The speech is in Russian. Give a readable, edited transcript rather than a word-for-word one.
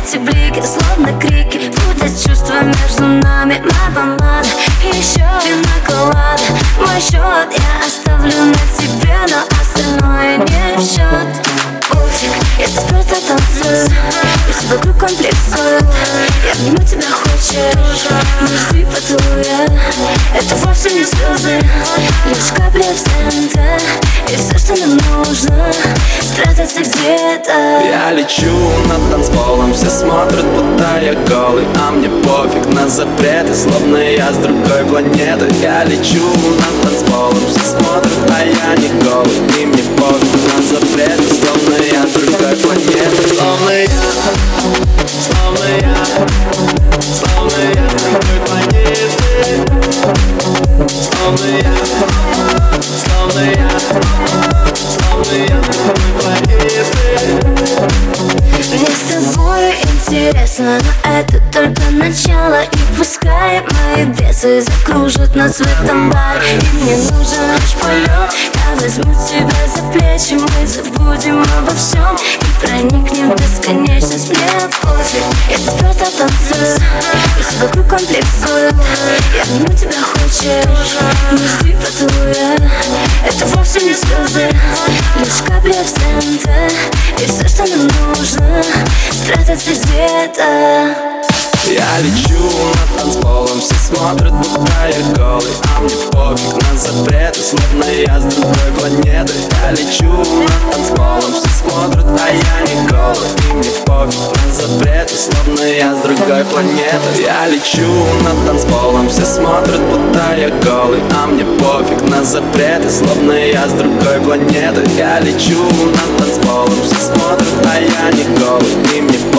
эти блики, словно крики. Путать чувства между нами. Мама, еще пинаколада. Мой счет я оставлю на тебе, но остальное не в счет. Пофиг, я здесь просто танцую, пусть вокруг комплексуют. Я обниму тебя, хочешь, но жди поцелуя. Это вовсе не слезы, лишь капли абсента. И все, что нам нужно, спрятаться где-то. Я лечу над танцполом, все смотрят, будто я голый. А мне пофиг на запреты, словно я с другой планеты. Я лечу над танцполом, все смотрят, а я не голый. И мне пофиг на запреты, словно я с другой планеты. Словно я с другой планеты. Словно я с другой планеты. Мне с тобой интересно, но это только начало. И пускай мои бесы закружат нас в этом баре. И мне нужен лишь полет. Я возьму тебя за плечи, мы забудем обо всем и проникнем в бесконечность. Мне пофиг, я здесь просто танцую, пусть вокруг комплексуют. Я обниму тебя, хочешь, но жди поцелуя. Это вовсе не слезы, лишь капли абсента. И все, что нам нужно, спрятаться где-то. Я лечу над танцполом, все смотрят, будто я голый. А мне пофиг на запреты, словно я с другой планеты. Я лечу над танцполом, все смотрят, а я не голый. И мне пофиг на запреты, словно я с другой планеты. Я лечу над танцполом, все смотрят, будто я голый. А мне пофиг на запреты, словно я с другой планеты. Я лечу над танцполом, все смотрят, а я не голый. И мне пофиг